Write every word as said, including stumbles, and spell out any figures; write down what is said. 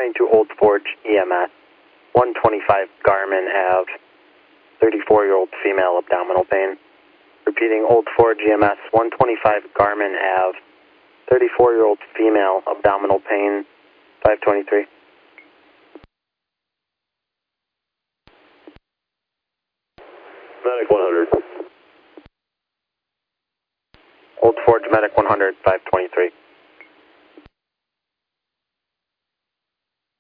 ninety-two Old Forge E M S, one twenty-five Garmin Ave, thirty-four-year-old female abdominal pain. Repeating, Old Forge E M S, one twenty-five Garmin Ave, thirty-four-year-old female abdominal pain, five twenty-three. Medic one hundred. Old Forge Medic one hundred, five twenty-three.